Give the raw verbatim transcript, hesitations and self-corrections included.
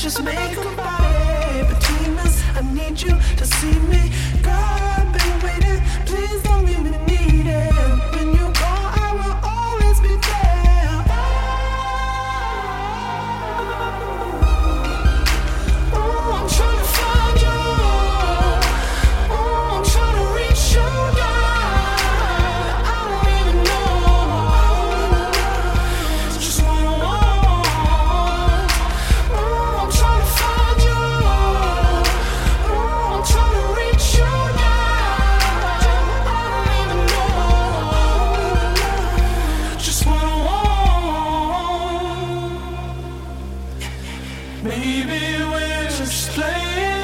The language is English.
just make a body between us. I need you to see me. Girl, I've been waiting. Please don't leave me needed. When you go, I will always be there. Oh, I'm trying to find you. Oh, I'm trying to reach you, yeah. I don't even know just what I want. Oh, I'm trying to find you. Oh, I'm trying to reach you, yeah. I don't even know just what I want. Maybe we're just playing.